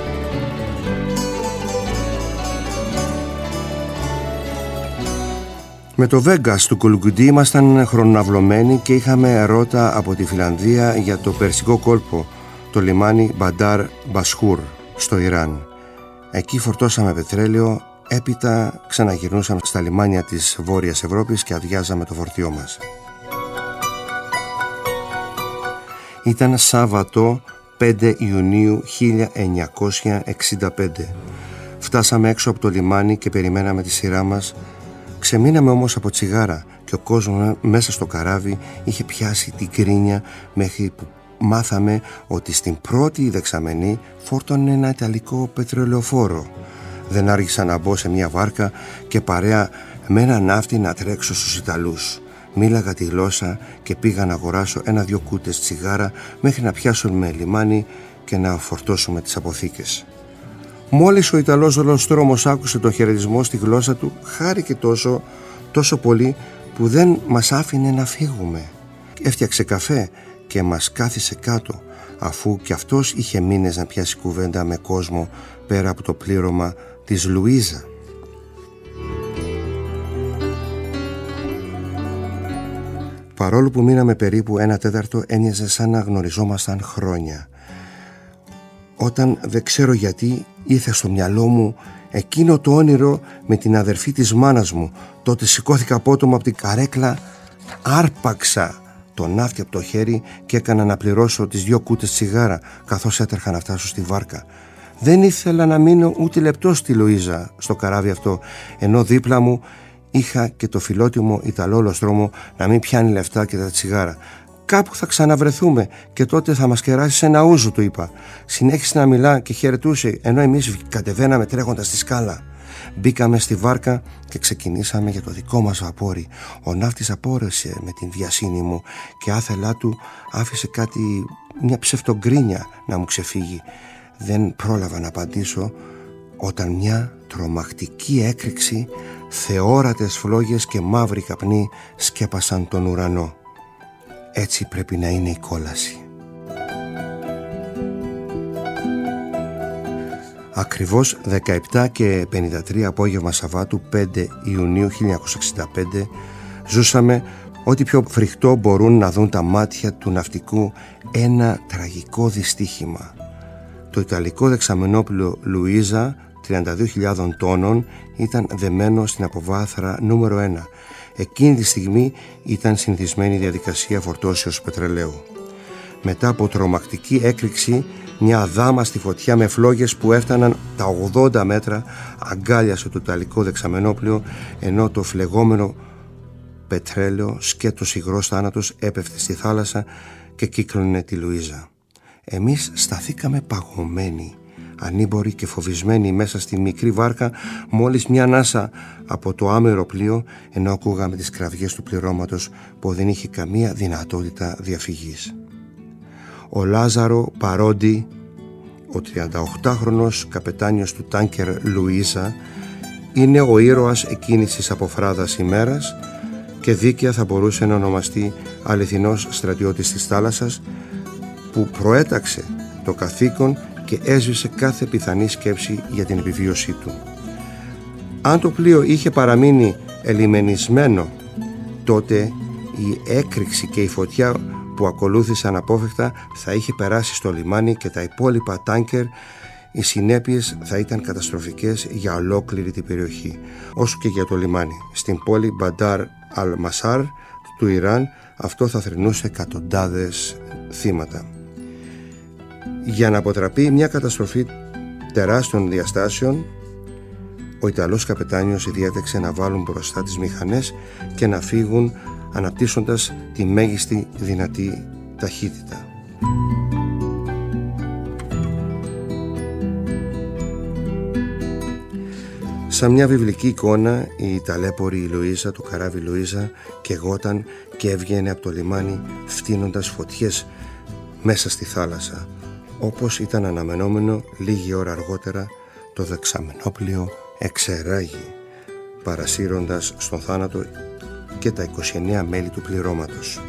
Με το Βέγκας του Κολουγκουντή ήμασταν χροναυλωμένοι και είχαμε ρότα από τη Φιλανδία για το Περσικό κόλπο, το λιμάνι Μπαντάρ Μπασχούρ στο Ιράν. Εκεί φορτώσαμε πετρέλαιο, έπειτα ξαναγυρνούσαμε στα λιμάνια της Βόρειας Ευρώπης και αδειάζαμε το φορτίο μας. Ήταν Σάββατο πέντε Ιουνίου χίλια εννιακόσια εξήντα πέντε. Φτάσαμε έξω από το λιμάνι και περιμέναμε τη σειρά μας. Ξεμείναμε όμως από τσιγάρα και ο κόσμος μέσα στο καράβι είχε πιάσει την κρίνια μέχρι που μάθαμε ότι στην πρώτη δεξαμενή φόρτωνε ένα ιταλικό πετρελαιοφόρο. Δεν άργησα να μπω σε μια βάρκα και παρέα με ένα ναύτη να τρέξω στους Ιταλούς. Μίλαγα τη γλώσσα και πήγα να αγοράσω ένα-δυο κούτες τσιγάρα μέχρι να πιάσουμε λιμάνι και να φορτώσουμε τις αποθήκες. Μόλις ο Ιταλός δολοστρόμος άκουσε τον χαιρετισμό στη γλώσσα του, χάρηκε τόσο, τόσο πολύ που δεν μας άφηνε να φύγουμε. Έφτιαξε καφέ και μας κάθισε κάτω, αφού κι αυτός είχε μήνες να πιάσει κουβέντα με κόσμο πέρα από το πλήρωμα της Λουίζα. Παρόλο που μείναμε περίπου ένα τέταρτο, ένιωσε σαν να γνωριζόμασταν χρόνια. Όταν δεν ξέρω γιατί ήρθε στο μυαλό μου εκείνο το όνειρο με την αδερφή της μάνας μου. Τότε σηκώθηκα απότομα από την καρέκλα, άρπαξα το ναύτη από το χέρι και έκανα να πληρώσω τις δυο κούτες τσιγάρα καθώς έτρεχα να φτάσω στη βάρκα. Δεν ήθελα να μείνω ούτε λεπτό στη Λουίζα στο καράβι αυτό, ενώ δίπλα μου είχα και το φιλότιμο Ιταλό λοστρόμο να μην πιάνει λεφτά και τα τσιγάρα. Κάπου θα ξαναβρεθούμε και τότε θα μας κεράσει σε ένα ούζο, του είπα. Συνέχισε να μιλά και χαιρετούσε, ενώ εμείς κατεβαίναμε τρέχοντας στη σκάλα. Μπήκαμε στη βάρκα και ξεκινήσαμε για το δικό μας βαπόρι. Ο ναύτης απόρρεσε με την βιασύνη μου και άθελά του άφησε κάτι, μια ψευτογκρίνια να μου ξεφύγει. Δεν πρόλαβα να απαντήσω όταν μια τρομακτική έκρηξη, θεόρατες φλόγες και μαύροι καπνοί σκέπασαν τον ουρανό. Έτσι πρέπει να είναι η κόλαση. Ακριβώς δεκαεπτά και πενήντα τρία απόγευμα Σαββάτου πέντε Ιουνίου χίλια εννιακόσια εξήντα πέντε ζούσαμε ό,τι πιο φρικτό μπορούν να δουν τα μάτια του ναυτικού, ένα τραγικό δυστύχημα. Το ιταλικό δεξαμενόπλοιο Λουίζα τριάντα δύο χιλιάδες τόνων ήταν δεμένο στην αποβάθρα νούμερο ένα. Εκείνη τη στιγμή ήταν συνηθισμένη η διαδικασία φορτώσεως πετρελαίου. Μετά από τρομακτική έκρηξη, μια αδάμαστη φωτιά με φλόγες που έφταναν τα ογδόντα μέτρα αγκάλιασε το ιταλικό δεξαμενόπλοιο, ενώ το φλεγόμενο πετρέλαιο, σκέτος υγρός θάνατος, έπεφτε στη θάλασσα και κύκλωνε τη Λουίζα. Εμείς σταθήκαμε παγωμένοι, ανήμποροι και φοβισμένοι μέσα στη μικρή βάρκα, μόλις μια ανάσα από το άμερο πλοίο, ενώ ακούγαμε τις κραυγές του πληρώματος που δεν είχε καμία δυνατότητα διαφυγής. Ο Λάζαρο Παρόντι, ο τριανταοκτάχρονος καπετάνιος του τάνκερ Λουίζα, είναι ο ήρωας εκείνης της αποφράδας ημέρας και δίκαια θα μπορούσε να ονομαστεί αληθινός στρατιώτης της θάλασσας, που προέταξε το καθήκον και έσβησε κάθε πιθανή σκέψη για την επιβίωσή του. Αν το πλοίο είχε παραμείνει ελιμενισμένο, τότε η έκρηξη και η φωτιά που ακολούθησε αναπόφευκτα θα είχε περάσει στο λιμάνι και τα υπόλοιπα τάνκερ, οι συνέπειες θα ήταν καταστροφικές για ολόκληρη την περιοχή, όσο και για το λιμάνι. Στην πόλη Μπαντάρ Αλ-Μασάρ του Ιράν αυτό θα θρηνούσε εκατοντάδες θύματα. Για να αποτραπεί μια καταστροφή τεράστιων διαστάσεων, ο Ιταλός καπετάνιος διέταξε να βάλουν μπροστά τις μηχανές και να φύγουν αναπτύσσοντας τη μέγιστη δυνατή ταχύτητα. Σαν μια βιβλική εικόνα, η ταλέπορη η Λουίζα, το καράβι Λουίζα, καιγόταν και έβγαινε από το λιμάνι φτύνοντας φωτιές μέσα στη θάλασσα, όπως ήταν αναμενόμενο λίγη ώρα αργότερα το δεξαμενόπλιο εξεράγει, παρασύροντας στον θάνατο και τα είκοσι εννέα μέλη του πληρώματος.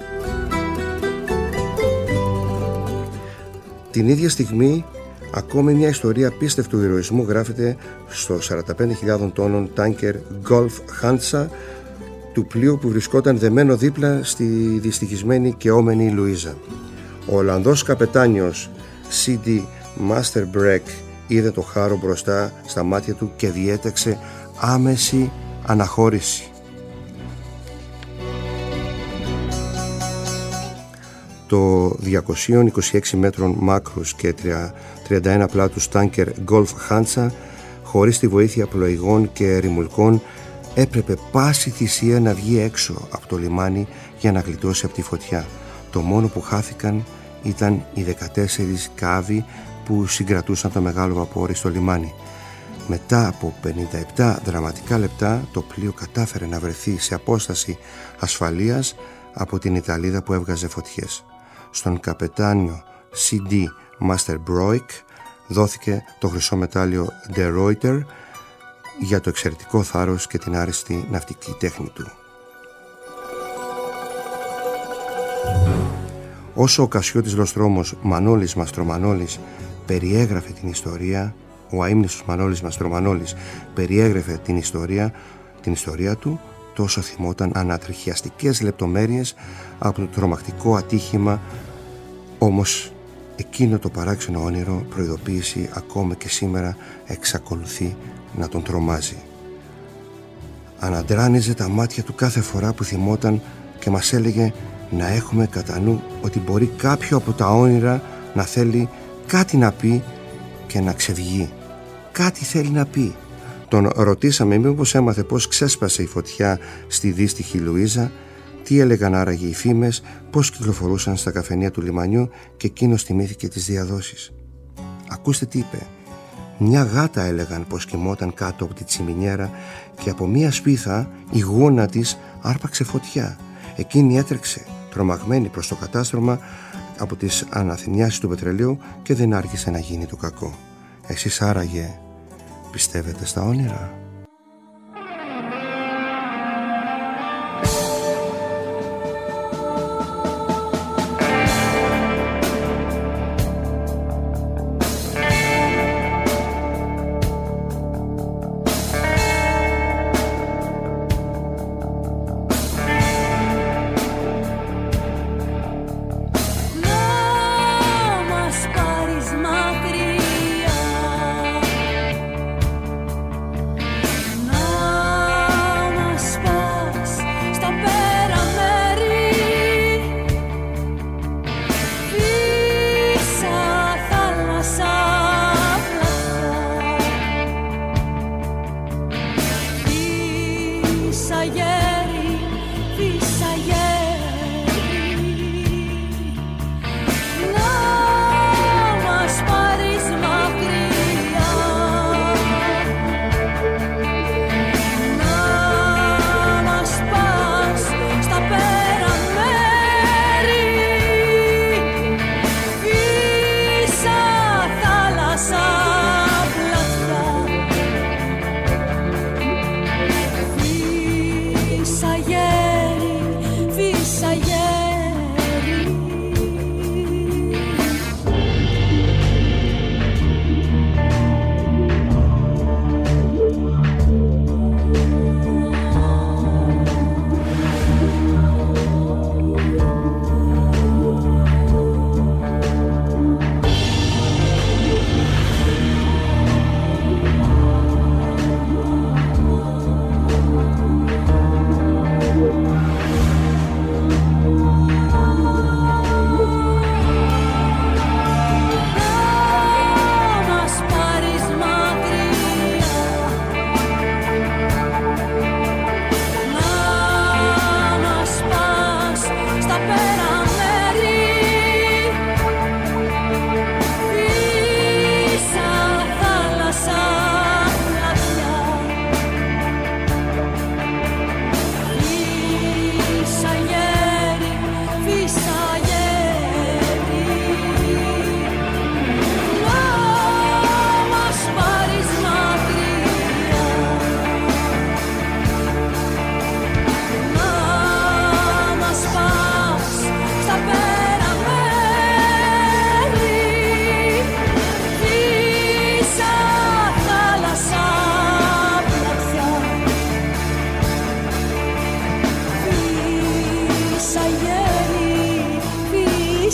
Την ίδια στιγμή, ακόμη μια ιστορία απίστευτου ηρωισμού γράφεται στο σαράντα πέντε χιλιάδων τόνων τάνκερ Golf Hansa του πλοίου που βρισκόταν δεμένο δίπλα στη δυστυχισμένη και όμενη Λουίζα. Ο Ολλανδός καπετάνιος σι ντι Masterbreck είδε το χάρο μπροστά στα μάτια του και διέταξε άμεση αναχώρηση. Το διακόσια είκοσι έξι μέτρων μάκρους και τριάντα ένα πλάτους τάνκερ Golf Hansa, χωρίς τη βοήθεια πλοηγών και ρημουλκών, έπρεπε πάση θυσία να βγει έξω από το λιμάνι για να γλιτώσει από τη φωτιά. Το μόνο που χάθηκαν ήταν οι δεκατέσσερις κάβοι που συγκρατούσαν το μεγάλο βαπόρι στο λιμάνι. Μετά από πενήντα επτά δραματικά λεπτά, το πλοίο κατάφερε να βρεθεί σε απόσταση ασφαλείας από την Ιταλίδα που έβγαζε φωτιές. Στον καπετάνιο σι ντι Masterbroek δόθηκε το χρυσό μετάλλιο De Ruyter για το εξαιρετικό θάρρος και την άριστη ναυτική τέχνη του. Όσο ο Κασιώτης Νοστρόμος Μανώλης Μαστρομανώλης περιέγραφε την ιστορία, ο αείμνηστος Μανώλης Μαστρομανώλης περιέγραφε την ιστορία, την ιστορία του, τόσο θυμόταν ανατριχιαστικές λεπτομέρειες από το τρομακτικό ατύχημα. Όμως εκείνο το παράξενο όνειρο, προειδοποίηση, ακόμα και σήμερα εξακολουθεί να τον τρομάζει. Αναντράνιζε τα μάτια του κάθε φορά που θυμόταν και μας έλεγε να έχουμε κατά νου ότι μπορεί κάποιο από τα όνειρα να θέλει κάτι να πει και να ξευγεί. Κάτι θέλει να πει. Τον ρωτήσαμε μήπως έμαθε πώς ξέσπασε η φωτιά στη δύστιχη Λουίζα, τι έλεγαν άραγε οι φήμες, πώς κυκλοφορούσαν στα καφενεία του λιμανιού, και εκείνος θυμήθηκε τις διαδόσεις. Ακούστε τι είπε. Μια γάτα έλεγαν πως κοιμόταν κάτω από τη τσιμινιέρα και από μια σπίθα η γούνα της άρπαξε φωτιά. Εκείνη έτρεξε τρομαγμένη προς το κατάστρωμα από τις αναθυμιάσεις του πετρελαίου και δεν άρχισε να γίνει το κακό. Εσείς άραγε πιστεύετε στα όνειρα?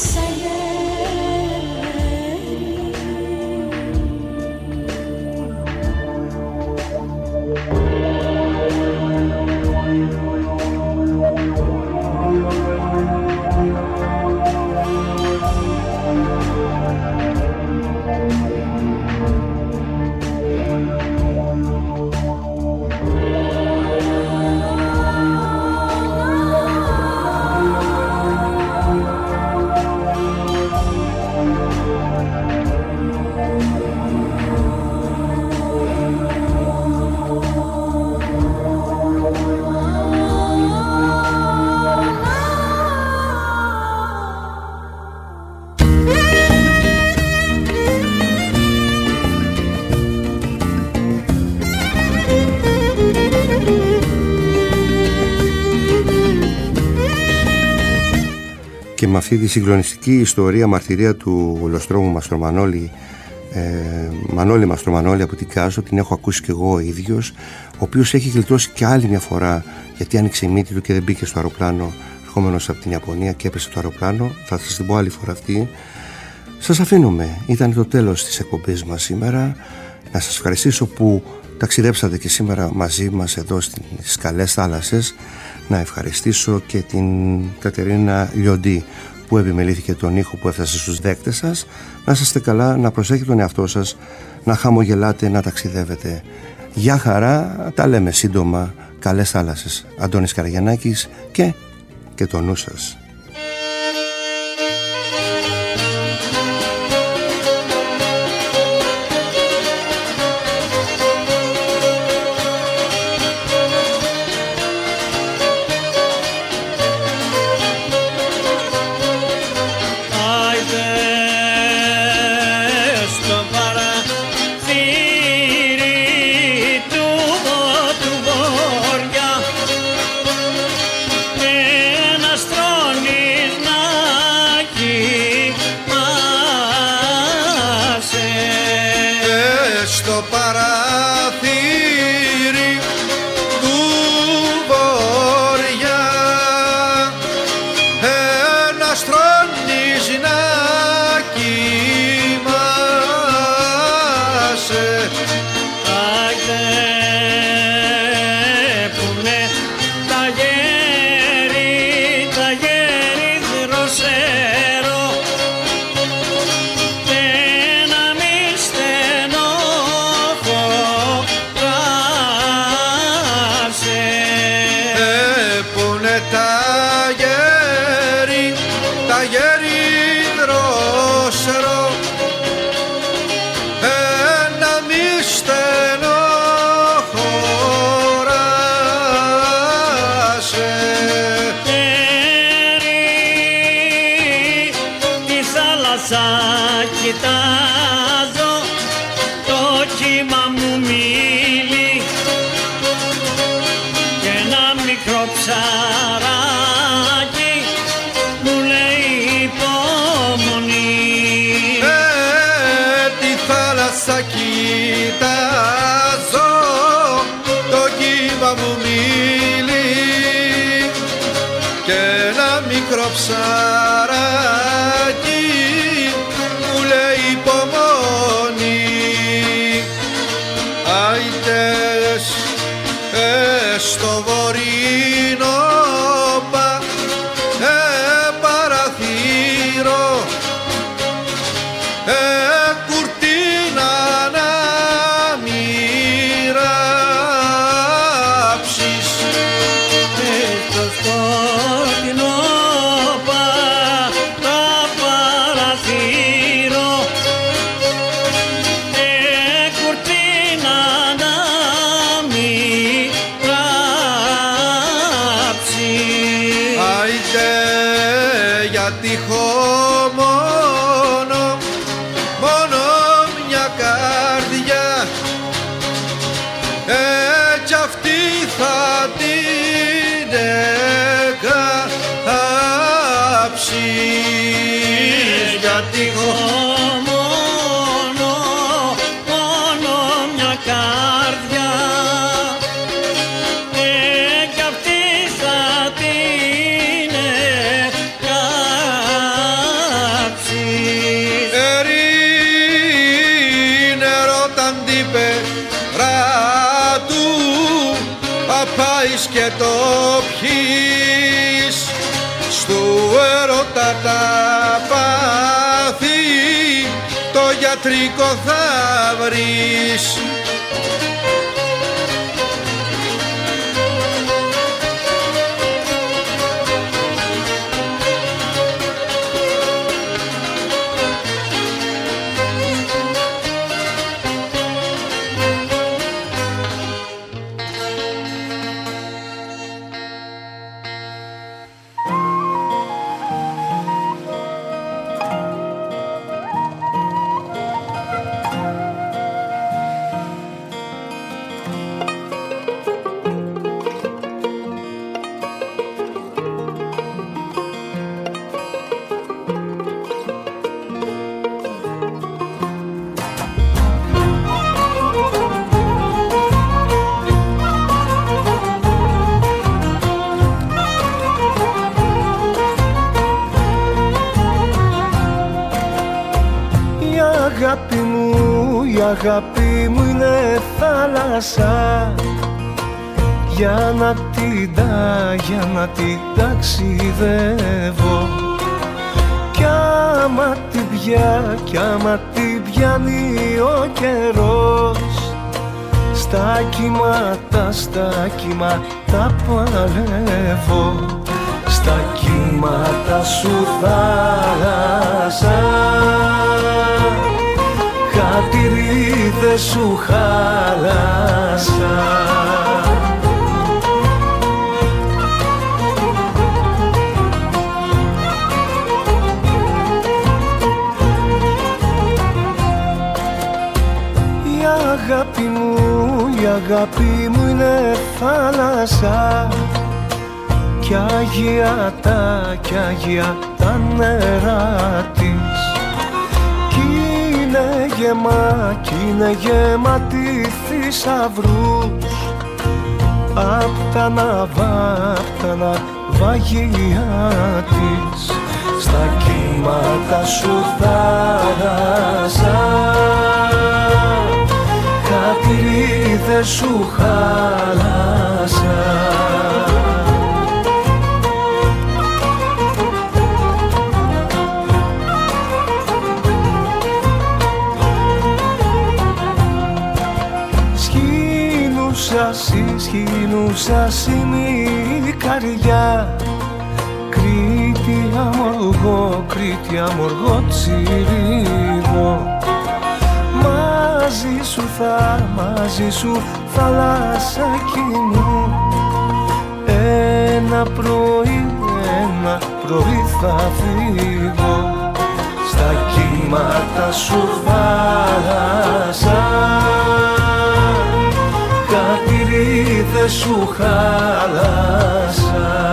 Και με αυτή τη συγκλονιστική ιστορία, μαρτυρία του ολοστρώμου Μαστρομανόλη, ε, Μανώλη Μαστρομανόλη από την Κάζο, την έχω ακούσει και εγώ ο ίδιος, ο οποίος έχει γλιτώσει και άλλη μια φορά, γιατί άνοιξε η μύτη του και δεν μπήκε στο αεροπλάνο, ερχόμενος από την Ιαπωνία, και έπεσε το αεροπλάνο. Θα σας την πω άλλη φορά αυτή. Σας αφήνουμε, ήταν το τέλος της εκπομπής μας σήμερα. Να σας ευχαριστήσω που ταξιδέψατε και σήμερα μαζί μας εδώ στις καλές θάλασσες. Να ευχαριστήσω και την Κατερίνα Λιοντή που επιμελήθηκε τον ήχο που έφτασε στους δέκτες σας. Να είστε καλά, να προσέχετε τον εαυτό σας, να χαμογελάτε, να ταξιδεύετε. Γεια χαρά, τα λέμε σύντομα. Καλές θάλασσες. Αντώνης Καραγιαννάκης και, και το νου σας. Κοιτάζω το κύμα μου μίλη και ένα μικρό ψαράκι μου λέει υπομονή. Ε, τη θάλασσα κοιτάζω, το κύμα μου μίλη και ένα μικρό ψαράκι μου λέει υπομονή. Άιτες ε, στο βορεινό πα, ε, παραθύρο, ε, κουρτίνα να μοιράψεις. Ε, στο σκοτεινό πα, τα παραθύρο, ε, κουρτίνα να μοιράψεις. Άιτε γιατί έχω μόνο, μόνο μια καρδιά, ε, κι αυτή θα την εκάψεις. Γιατί έχω μόνο, μόνο μια καρδιά, ε, κι αυτή θα την εκάψει. φας και το πιείς, στου έρωτα τα πάθη το γιατρικό θα βρεις. Η αγάπη μου είναι θάλασσα, για να την τα, για να την ταξιδεύω. Κι άμα την πια, κι άμα την πιάνει ο καιρός, στα κύματα, στα κύματα παλεύω. Στα κύματα σου θάλασσα, χατηρίδες σου χάλασα. Η αγάπη μου, η αγάπη μου είναι θάλασσα, κι αγία τα, κι αγία τα νερά της. Είναι γεμά, κι είναι γεμάτη θησαυρούς, απ' τα ναυά, απ' τα ναυαγία της. Στα κύματα σου θάλασσα, χατηρίδες σου χάλασα. Σχήνουσα η καρδιά, Κρήτη αμοργό, Κρήτη αμοργό τσιρίγο. Μαζί σου θα, μαζί σου θαλάσσακι μου, ένα πρωί, ένα πρωί θα φύγω. Στα κύματα σου θάλασσα, χατηρίδες σου χάλασα.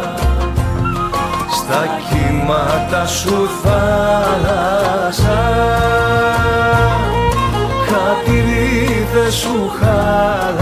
Στα κύματα σου θάλασσα, χατηρίδες σου χάλασα.